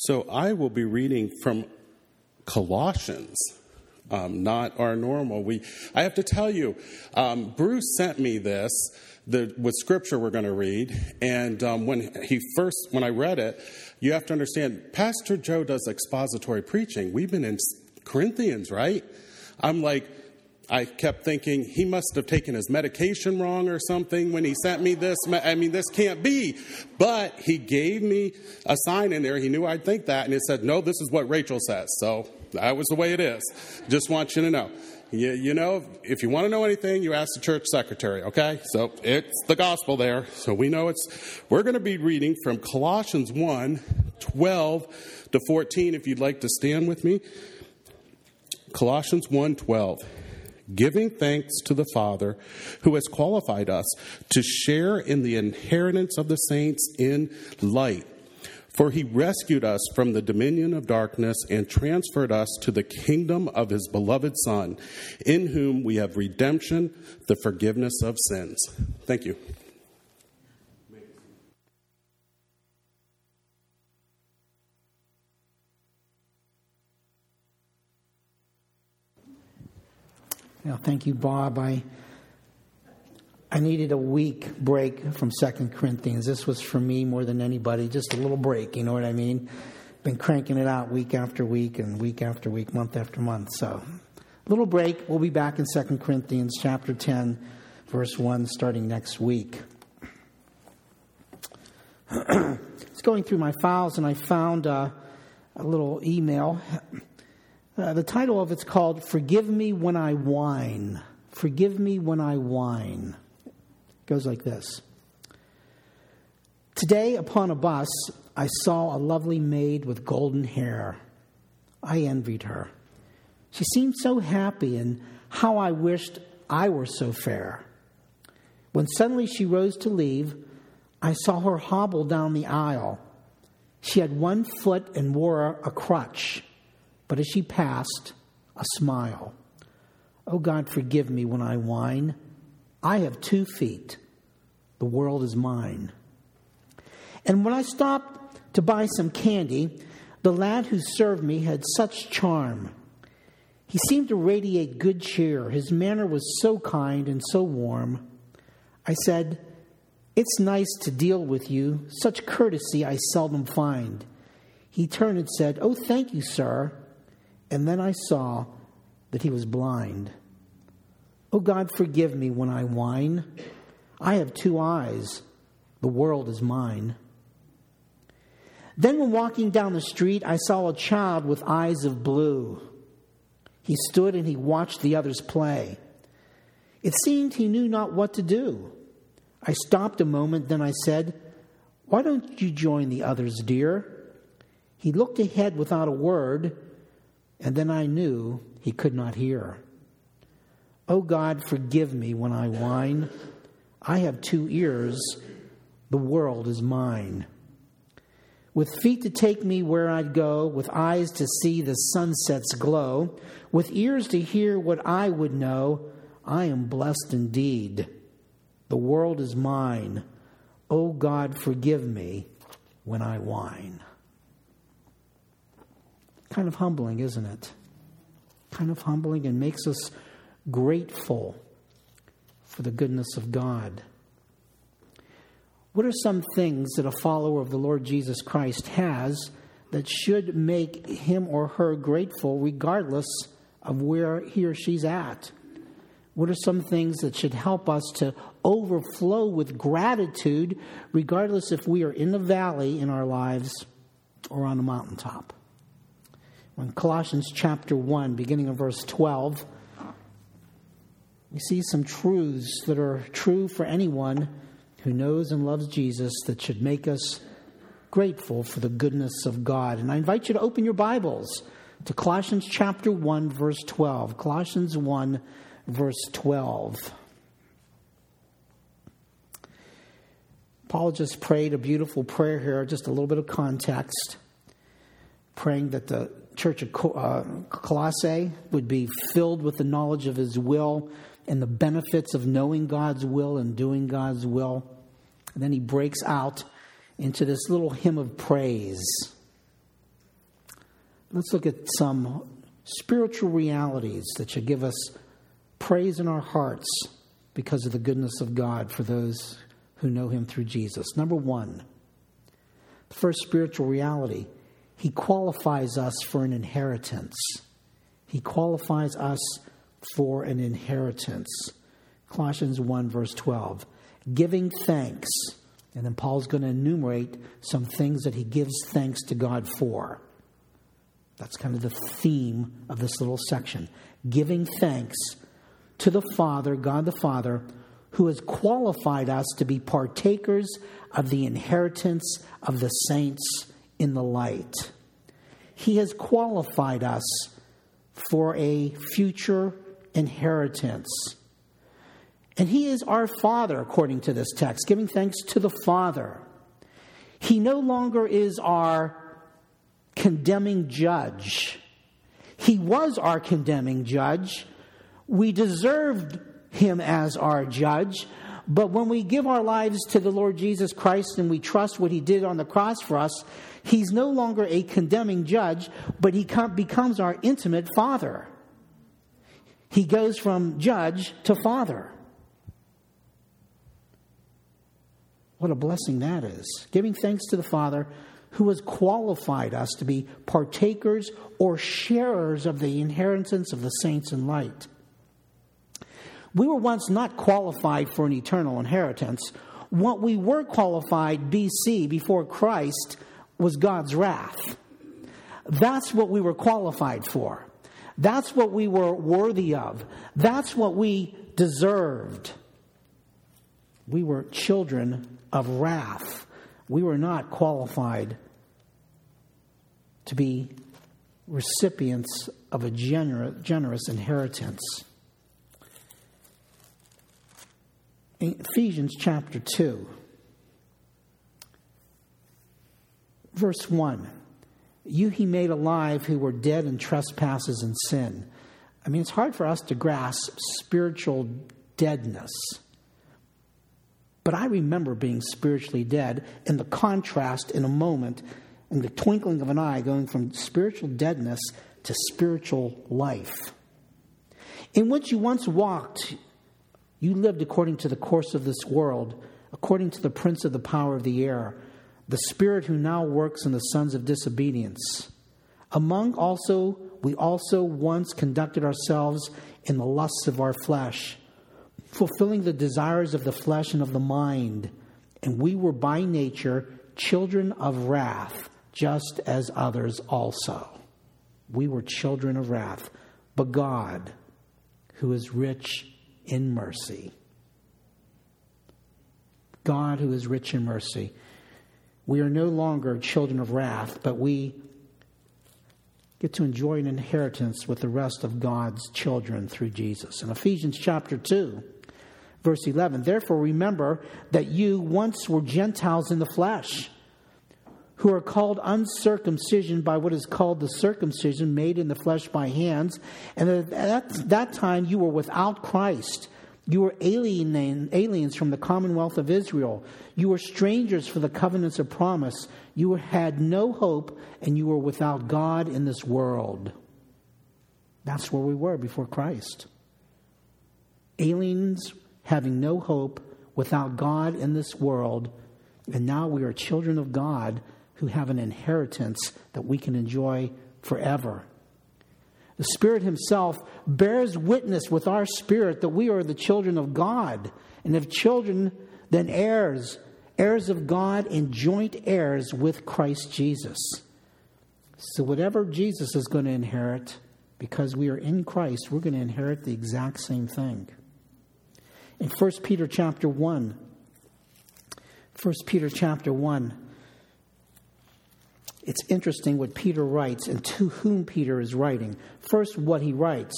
So I will be reading from Colossians, not our normal. I have to tell you, Bruce sent me this with scripture we're going to read, and when I read it, you have to understand, Pastor Joe does expository preaching. We've been in Corinthians, right? I kept thinking he must have taken his medication wrong or something when he sent me this. This can't be. But he gave me a sign in there. He knew I'd think that. And it said, no, this is what Rachel says. So that was the way it is. Just want you to know. You know, if you want to know anything, you ask the church secretary, okay? So it's the gospel there. So we know we're going to be reading from Colossians 1:12 to 14, if you'd like to stand with me. Colossians 1:12. Giving thanks to the Father who has qualified us to share in the inheritance of the saints in light. For he rescued us from the dominion of darkness and transferred us to the kingdom of his beloved Son, in whom we have redemption, the forgiveness of sins. Thank you. Now, thank you, Bob. I needed a week break from 2 Corinthians. This was for me more than anybody, just a little break, you know what I mean? Been cranking it out week after week and week after week, month after month. So, little break. We'll be back in 2 Corinthians chapter 10, verse 1, starting next week. I was going through my files and I found a little email. The title of it's called Forgive Me When I Whine. Forgive Me When I Whine. It goes like this. Today upon a bus, I saw a lovely maid with golden hair. I envied her. She seemed so happy, and how I wished I were so fair. When suddenly she rose to leave, I saw her hobble down the aisle. She had one foot and wore a crutch. But as she passed, a smile. Oh God, forgive me when I whine. I have 2 feet. The world is mine. And when I stopped to buy some candy, the lad who served me had such charm. He seemed to radiate good cheer. His manner was so kind and so warm. I said, "It's nice to deal with you. Such courtesy I seldom find." He turned and said, "Oh, thank you, sir." And then I saw that he was blind. Oh God, forgive me when I whine. I have 2 eyes. The world is mine. Then when walking down the street, I saw a child with eyes of blue. He stood and he watched the others play. It seemed he knew not what to do. I stopped a moment, then I said, "Why don't you join the others, dear?" He looked ahead without a word, and then I knew he could not hear. Oh God, forgive me when I whine. I have 2 ears. The world is mine. With feet to take me where I'd go, with eyes to see the sunset's glow, with ears to hear what I would know, I am blessed indeed. The world is mine. Oh God, forgive me when I whine. Kind of humbling, isn't it? Kind of humbling, and makes us grateful for the goodness of God. What are some things that a follower of the Lord Jesus Christ has that should make him or her grateful regardless of where he or she's at? What are some things that should help us to overflow with gratitude regardless if we are in the valley in our lives or on the mountaintop? In Colossians chapter 1, beginning of verse 12, we see some truths that are true for anyone who knows and loves Jesus that should make us grateful for the goodness of God. And I invite you to open your Bibles to Colossians chapter 1, verse 12. Colossians 1, verse 12. Paul just prayed a beautiful prayer here, just a little bit of context, praying that the church of Colossae would be filled with the knowledge of his will and the benefits of knowing God's will and doing God's will. And then he breaks out into this little hymn of praise. let's look at some spiritual realities that should give us praise in our hearts because of the goodness of God for those who know him through Jesus. Number one, the first spiritual reality, he qualifies us for an inheritance. He qualifies us for an inheritance. Colossians 1, verse 12. Giving thanks. And then Paul's going to enumerate some things that he gives thanks to God for. That's kind of the theme of this little section. Giving thanks to the Father, God the Father, who has qualified us to be partakers of the inheritance of the saints in the light. He has qualified us for a future inheritance. And he is our Father, according to this text, giving thanks to the Father. He no longer is our condemning judge. He was our condemning judge. We deserved him as our judge. But when we give our lives to the Lord Jesus Christ and we trust what he did on the cross for us, he's no longer a condemning judge, but he becomes our intimate Father. He goes from judge to Father. What a blessing that is. Giving thanks to the Father who has qualified us to be partakers or sharers of the inheritance of the saints in light. We were once not qualified for an eternal inheritance. What we were qualified BC, before Christ, was God's wrath. That's what we were qualified for. That's what we were worthy of. That's what we deserved. We were children of wrath. We were not qualified to be recipients of a generous inheritance. In Ephesians chapter 2, verse 1, you he made alive who were dead in trespasses and sin. I mean, it's hard for us to grasp spiritual deadness. But I remember being spiritually dead, and the contrast in a moment, in the twinkling of an eye, going from spiritual deadness to spiritual life. In which you once walked, you lived according to the course of this world, according to the prince of the power of the air, the spirit who now works in the sons of disobedience. We also once conducted ourselves in the lusts of our flesh, fulfilling the desires of the flesh and of the mind. And we were by nature children of wrath, just as others also. We were children of wrath. But God, who is rich in mercy. God, who is rich in mercy. We are no longer children of wrath, but we get to enjoy an inheritance with the rest of God's children through Jesus. In Ephesians chapter 2, verse 11, therefore remember that you once were Gentiles in the flesh, who are called uncircumcision by what is called the circumcision made in the flesh by hands. And at that time you were without Christ. You were aliens from the commonwealth of Israel. You were strangers for the covenants of promise. You had no hope, and you were without God in this world. That's where we were before Christ. Aliens, having no hope, without God in this world. And now we are children of God who have an inheritance that we can enjoy forever. The Spirit himself bears witness with our spirit that we are the children of God. And if children, then heirs, heirs of God and joint heirs with Christ Jesus. So whatever Jesus is going to inherit, because we are in Christ, we're going to inherit the exact same thing. In 1 Peter chapter 1, it's interesting what Peter writes and to whom Peter is writing. First, what he writes.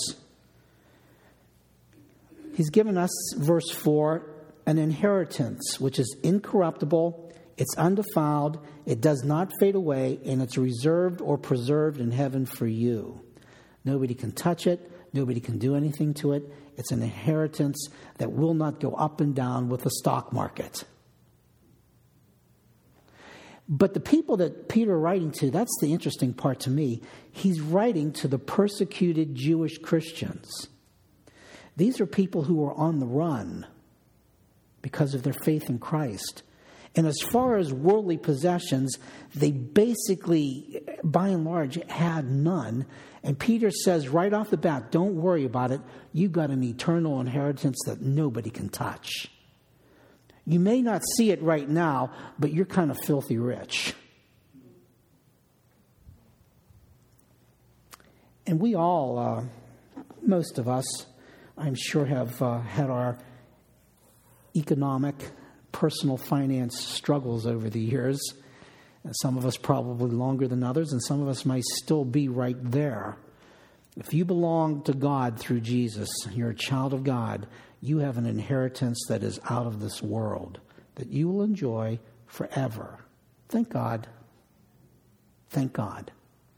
He's given us, verse 4, an inheritance which is incorruptible, it's undefiled, it does not fade away, and it's reserved or preserved in heaven for you. Nobody can touch it. Nobody can do anything to it. It's an inheritance that will not go up and down with the stock market. But the people that Peter writing to, that's the interesting part to me. He's writing to the persecuted Jewish Christians. These are people who are on the run because of their faith in Christ. And as far as worldly possessions, they basically, by and large, had none. And Peter says right off the bat, don't worry about it. You've got an eternal inheritance that nobody can touch. You may not see it right now, but you're kind of filthy rich. And we all, most of us, I'm sure, have had our economic, personal finance struggles over the years. Some of us probably longer than others, and some of us might still be right there. If you belong to God through Jesus, you're a child of God, you have an inheritance that is out of this world, that you will enjoy forever. Thank God. Thank God.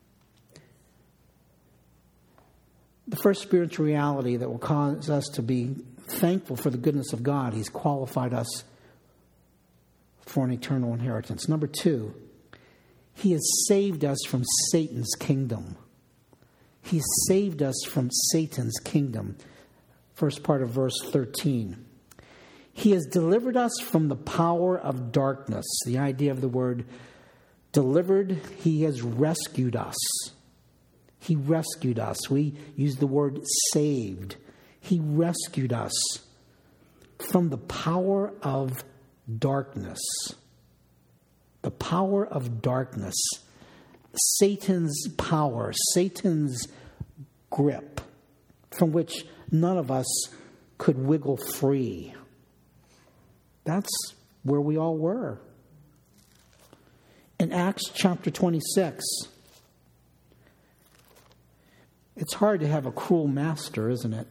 The first spiritual reality that will cause us to be thankful for the goodness of God, He's qualified us for an eternal inheritance. Number 2, He has saved us from Satan's kingdom. He saved us from Satan's kingdom. First part of verse 13. He has delivered us from the power of darkness. The idea of the word delivered, He has rescued us. He rescued us. We use the word saved. He rescued us from the power of darkness. The power of darkness. Satan's power, Satan's grip, from which none of us could wiggle free. That's where we all were. In Acts chapter 26, it's hard to have a cruel master, isn't it?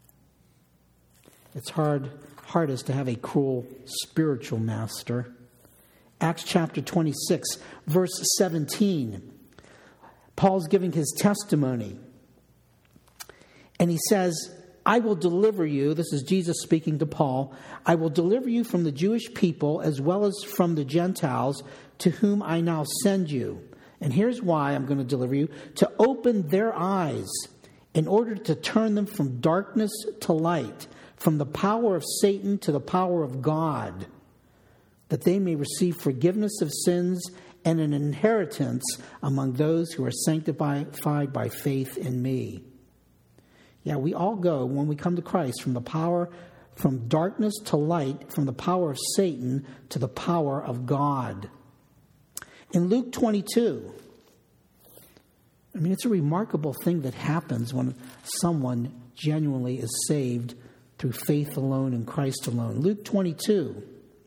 It's hardest to have a cruel spiritual master. Acts chapter 26, verse 17. Paul's giving his testimony. And he says, I will deliver you, this is Jesus speaking to Paul, I will deliver you from the Jewish people as well as from the Gentiles to whom I now send you. And here's why I'm going to deliver you: to open their eyes in order to turn them from darkness to light, from the power of Satan to the power of God, that they may receive forgiveness of sins and an inheritance among those who are sanctified by faith in me. Yeah, we all go, when we come to Christ, from darkness to light, from the power of Satan to the power of God. In Luke 22, it's a remarkable thing that happens when someone genuinely is saved through faith alone in Christ alone. Luke 22,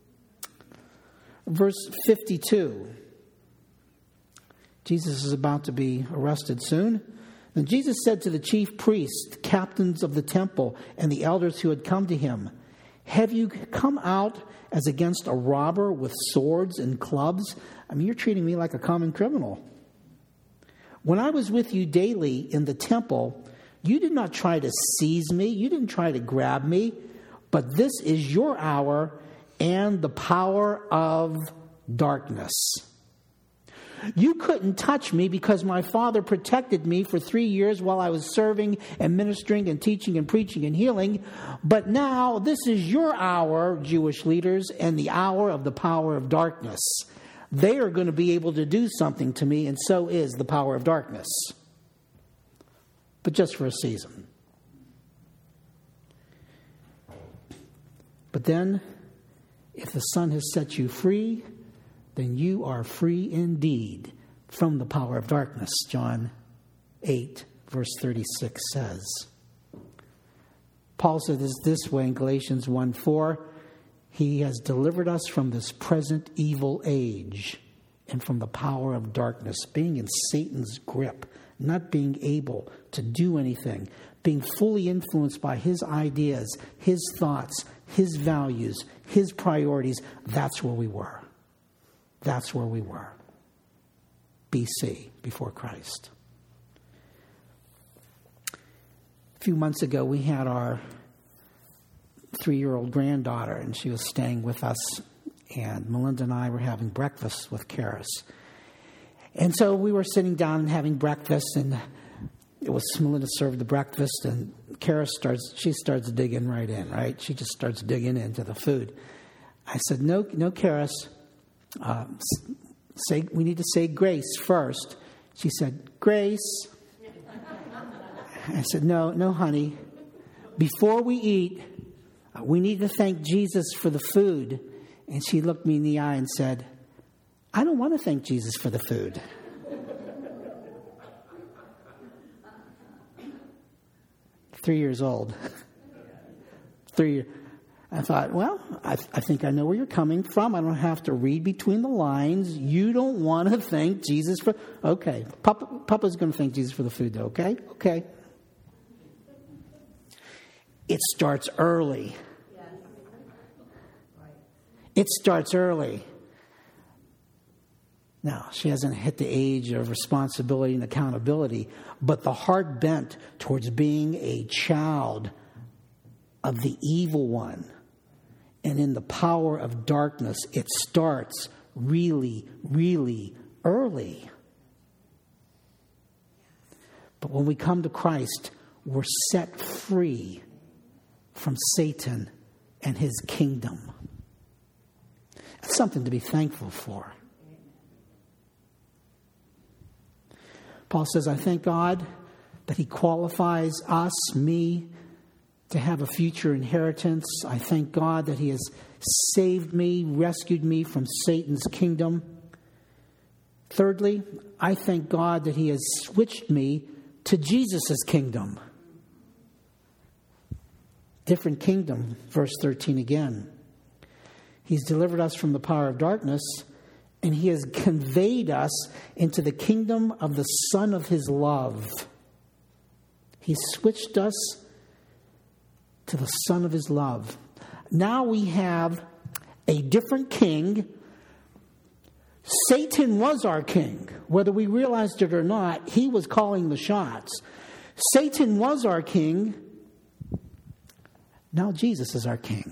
verse 52. Jesus is about to be arrested soon. Then Jesus said to the chief priests, captains of the temple, and the elders who had come to him, have you come out as against a robber with swords and clubs? You're treating me like a common criminal. When I was with you daily in the temple, you did not try to seize me. You didn't try to grab me. But this is your hour and the power of darkness. You couldn't touch me because my Father protected me for 3 years while I was serving and ministering and teaching and preaching and healing. But now this is your hour, Jewish leaders, and the hour of the power of darkness. They are going to be able to do something to me, and so is the power of darkness. But just for a season. But then, if the Son has set you free, then you are free indeed from the power of darkness. John 8, verse 36 says. Paul says this way in Galatians 1:4, He has delivered us from this present evil age and from the power of darkness, being in Satan's grip, not being able to do anything, being fully influenced by his ideas, his thoughts, his values, his priorities. That's where we were. That's where we were. BC, before Christ. A few months ago, we had our 3-year-old granddaughter, and she was staying with us And Melinda and I were having breakfast with Karis. And so we were sitting down and having breakfast, and it was Melinda served the breakfast, and Karis starts digging right in, right? She just starts digging into the food. I said, no, Karis, we need to say grace first. She said, grace. I said, no, honey. Before we eat, we need to thank Jesus for the food. And she looked me in the eye and said, I don't want to thank Jesus for the food. Three years old. 3 years. I thought, well, I think I know where you're coming from. I don't have to read between the lines. You don't want to thank Jesus for... Okay, Papa's going to thank Jesus for the food, though, okay? Okay. It starts early. It starts early. Now, she hasn't hit the age of responsibility and accountability, but the heart bent towards being a child of the evil one and in the power of darkness, it starts really, really early. But when we come to Christ, we're set free from Satan and his kingdom. That's something to be thankful for. Paul says, I thank God that he qualifies us, me, to have a future inheritance. I thank God that he has saved me, rescued me from Satan's kingdom. Thirdly, I thank God that he has switched me to Jesus' kingdom. Different kingdom, verse 13 again. He's delivered us from the power of darkness, and he has conveyed us into the kingdom of the Son of his love. He switched us to the Son of his love. Now we have a different king. Satan was our king. Whether we realized it or not, he was calling the shots. Satan was our king. Now Jesus is our king.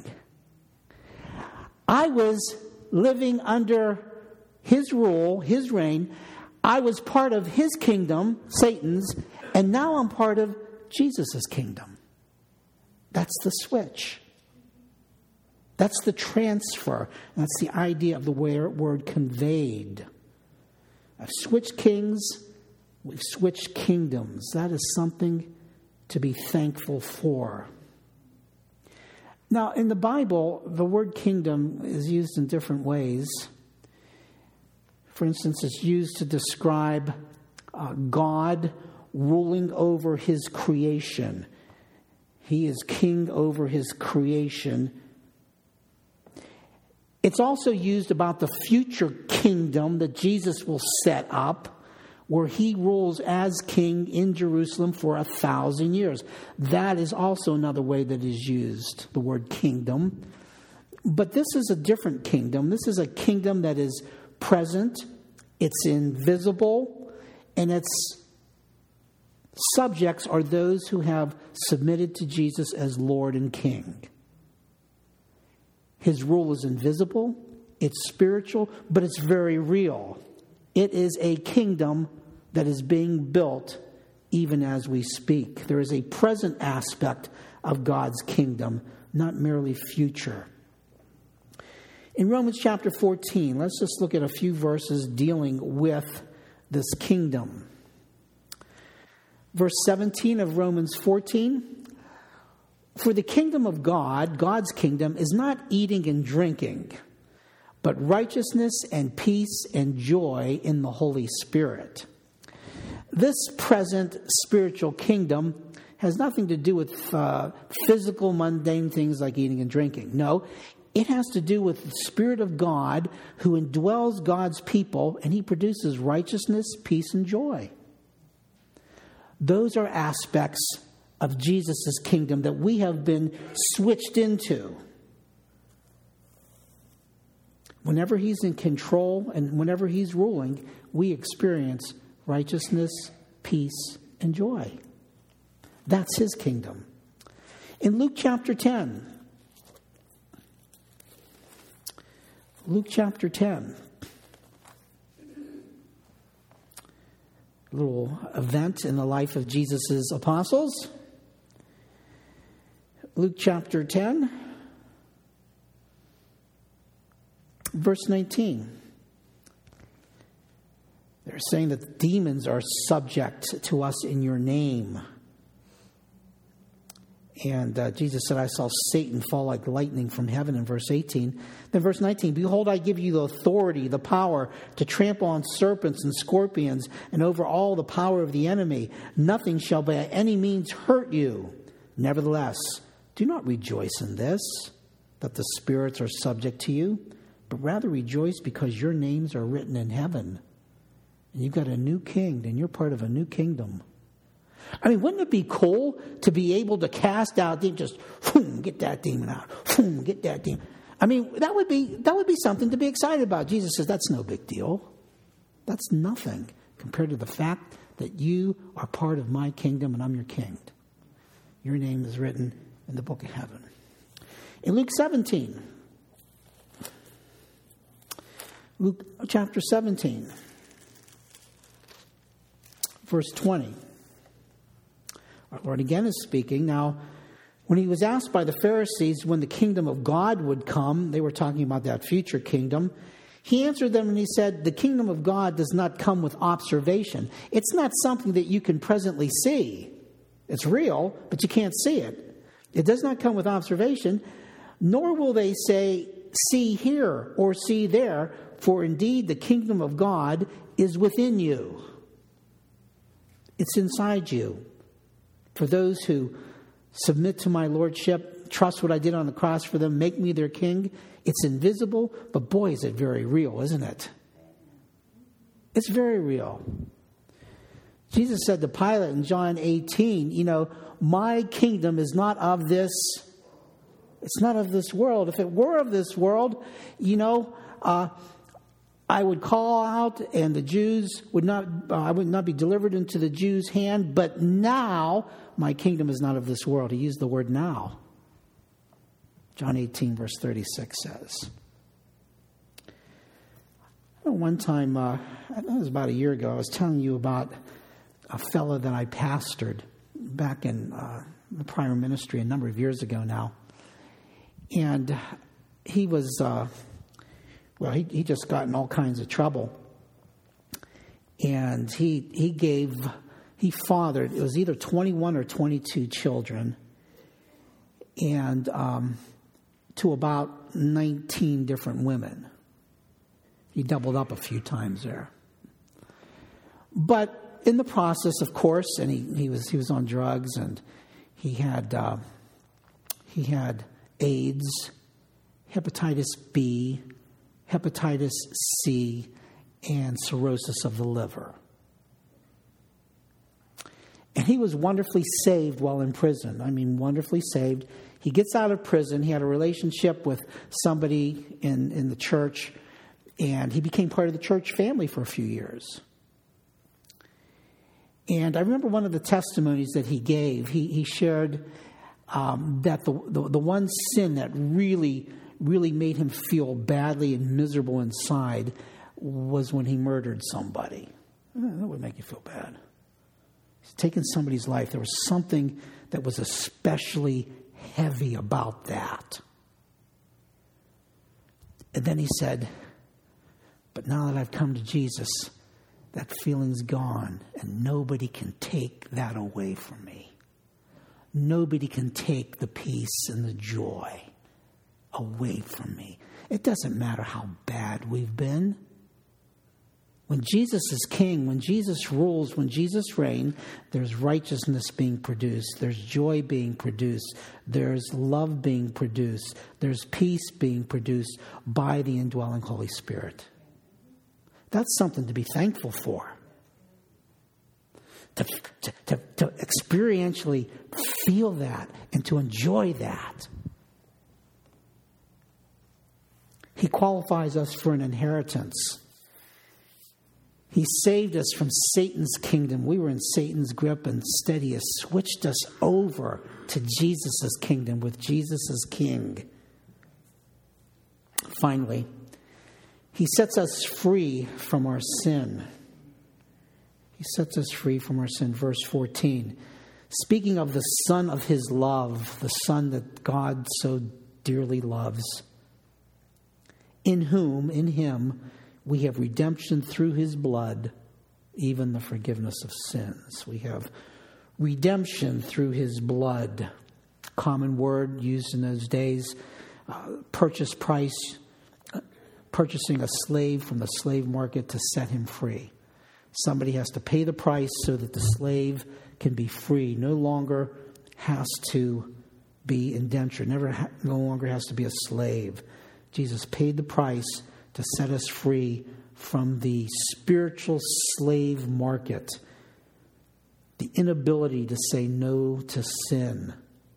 I was living under his rule, his reign. I was part of his kingdom, Satan's, and now I'm part of Jesus' kingdom. That's the switch. That's the transfer. That's the idea of the word conveyed. I've switched kings. We've switched kingdoms. That is something to be thankful for. Now, in the Bible, the word kingdom is used in different ways. For instance, it's used to describe God ruling over his creation. He is king over his creation. It's also used about the future kingdom that Jesus will set up, where he rules as king in Jerusalem for 1,000 years. That is also another way that is used, the word kingdom. But this is a different kingdom. This is a kingdom that is present, it's invisible, and its subjects are those who have submitted to Jesus as Lord and King. His rule is invisible, it's spiritual, but it's very real. It is a kingdom that is being built even as we speak. There is a present aspect of God's kingdom, not merely future. In Romans chapter 14, let's just look at a few verses dealing with this kingdom. Verse 17 of Romans 14, for the kingdom of God, God's kingdom, is not eating and drinking, but righteousness and peace and joy in the Holy Spirit. This present spiritual kingdom has nothing to do with physical, mundane things like eating and drinking. No, it has to do with the Spirit of God who indwells God's people, and he produces righteousness, peace, and joy. Those are aspects of Jesus' kingdom that we have been switched into. Whenever he's in control and whenever he's ruling, we experience righteousness, peace, and joy. That's his kingdom. In Luke chapter 10, Luke chapter 10. A little event in the life of Jesus' apostles. Luke chapter 10, verse 19. They're saying that the demons are subject to us in your name. And Jesus said, I saw Satan fall like lightning from heaven in verse 18. Then verse 19, behold, I give you the authority, the power to trample on serpents and scorpions and over all the power of the enemy. Nothing shall by any means hurt you. Nevertheless, do not rejoice in this, that the spirits are subject to you, but rather rejoice because your names are written in heaven. And you've got a new king, and you're part of a new kingdom. I mean, wouldn't it be cool to be able to cast out demons, just get that demon out, get that demon. I mean, that would be something to be excited about. Jesus says that's no big deal. That's nothing compared to the fact that you are part of my kingdom and I'm your king. Your name is written in the book of heaven. In Luke 17, Luke chapter 17, verse 20. Our Lord again is speaking. Now, when he was asked by the Pharisees when the kingdom of God would come, they were talking about that future kingdom, he answered them and he said, the kingdom of God does not come with observation. It's not something that you can presently see. It's real, but you can't see it. It does not come with observation, nor will they say, see here or see there, for indeed the kingdom of God is within you. It's inside you. For those who submit to my lordship, trust what I did on the cross for them, make me their king, it's invisible, but boy, is it very real, isn't it? It's very real. Jesus said to Pilate in John 18, my kingdom is not of this, it's not of this world. If it were of this world, I would call out and the Jews I would not be delivered into the Jews' hand, but now my kingdom is not of this world. He used the word now. John 18 verse 36 says. One time, I think it was about a year ago, I was telling you about a fellow that I pastored back in the prior ministry a number of years ago now. And he was... he just got in all kinds of trouble. And he fathered, it was either 21 or 22 children, and to about 19 different women. He doubled up a few times there. But in the process, of course, and he was on drugs, and he had AIDS, hepatitis B, hepatitis C, and cirrhosis of the liver. And he was wonderfully saved while in prison. I mean, wonderfully saved. He gets out of prison. He had a relationship with somebody in the church, and he became part of the church family for a few years. And I remember one of the testimonies that he gave. He shared that the one sin that really made him feel badly and miserable inside was when he murdered somebody. That would make you feel bad. He's taken somebody's life. There was something that was especially heavy about that. And then he said, but now that I've come to Jesus, that feeling's gone, and nobody can take that away from me. Nobody can take the peace and the joy away from me. It doesn't matter how bad we've been. When Jesus is king, when Jesus rules, when Jesus reigns, there's righteousness being produced. There's joy being produced. There's love being produced. There's peace being produced by the indwelling Holy Spirit. That's something to be thankful for. To experientially feel that and to enjoy that. He qualifies us for an inheritance. He saved us from Satan's kingdom. We were in Satan's grip, and instead he has switched us over to Jesus' kingdom with Jesus as king. Finally, He sets us free from our sin. He sets us free from our sin. Verse 14. Speaking of the Son of His love, the Son that God so dearly loves, in Him, we have redemption through His blood, even the forgiveness of sins. We have redemption through His blood. Common word used in those days, purchase price, purchasing a slave from the slave market to set him free. Somebody has to pay the price so that the slave can be free. No longer has to be indentured. No longer has to be a slave. Jesus paid the price to set us free from the spiritual slave market. The inability to say no to sin.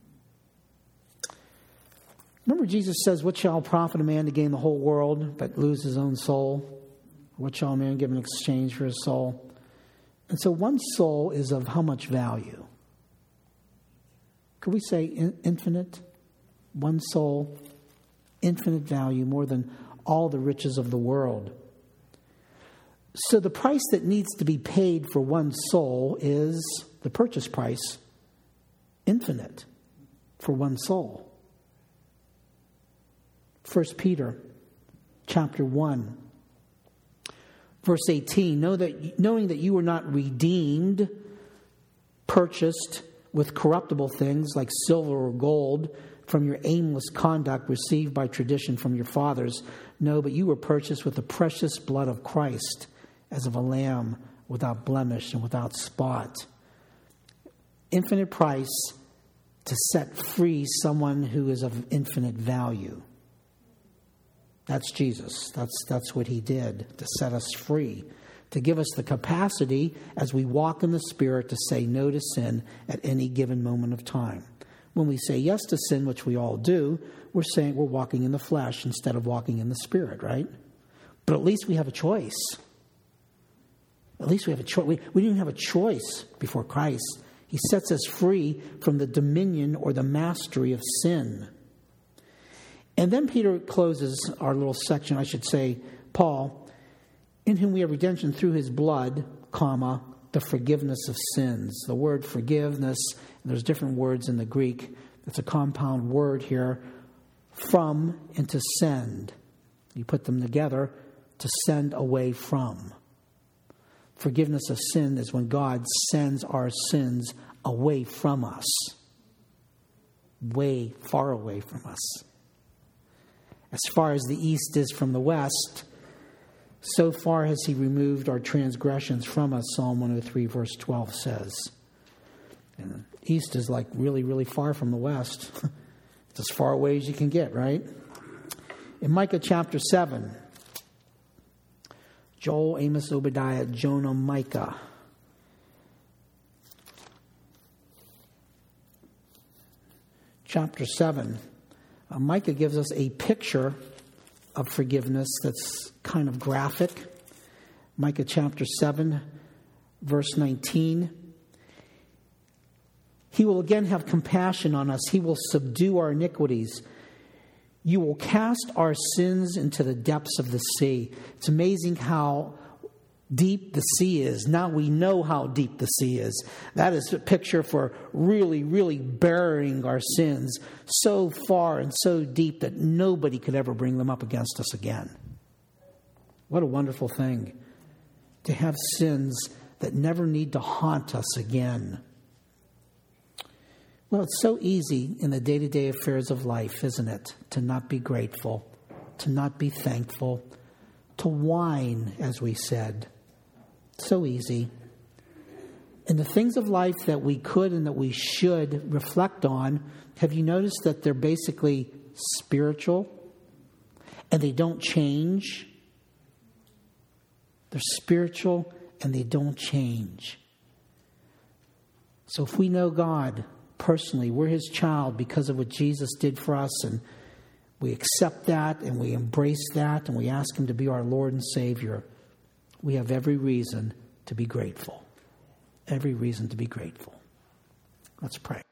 Remember, Jesus says, what shall it profit a man to gain the whole world but lose his own soul? What shall a man give in exchange for his soul? And so one soul is of how much value? Could we say infinite? One soul, infinite value, more than all the riches of the world. So the price that needs to be paid for one soul is the purchase price, infinite, for one soul. 1 Peter chapter 1, verse 18, knowing that you were not redeemed, purchased with corruptible things like silver or gold from your aimless conduct received by tradition from your fathers. No, but you were purchased with the precious blood of Christ, as of a lamb without blemish and without spot. Infinite price to set free someone who is of infinite value. That's Jesus. That's what He did, to set us free, to give us the capacity as we walk in the Spirit to say no to sin at any given moment of time. When we say yes to sin, which we all do, we're saying we're walking in the flesh instead of walking in the Spirit, right? But at least we have a choice. At least we have a choice. We didn't have a choice before Christ. He sets us free from the dominion or the mastery of sin. And then Peter closes our little section, I should say, Paul, in whom we have redemption through His blood, comma, the forgiveness of sins. The word forgiveness, and there's different words in the Greek. It's a compound word here. From and to send. You put them together, to send away from. Forgiveness of sin is when God sends our sins away from us. Way far away from us. As far as the east is from the west, so far has He removed our transgressions from us, Psalm 103 verse 12 says. And the east is like really, really far from the west. It's as far away as you can get, right? In Micah chapter 7, Joel, Amos, Obadiah, Jonah, Micah. Chapter 7. Micah gives us a picture of forgiveness that's kind of graphic. Micah chapter 7, verse 19. He will again have compassion on us. He will subdue our iniquities. You will cast our sins into the depths of the sea. It's amazing how deep the sea is. Now we know how deep the sea is. That is a picture for really, really burying our sins so far and so deep that nobody could ever bring them up against us again. What a wonderful thing to have sins that never need to haunt us again. Well, it's so easy in the day-to-day affairs of life, isn't it? To not be grateful, to not be thankful, to whine, as we said. So easy. And the things of life that we could and that we should reflect on, have you noticed that they're basically spiritual and they don't change? They're spiritual and they don't change. So if we know God personally, we're His child because of what Jesus did for us, and we accept that and we embrace that and we ask Him to be our Lord and Savior, we have every reason to be grateful. Every reason to be grateful. Let's pray.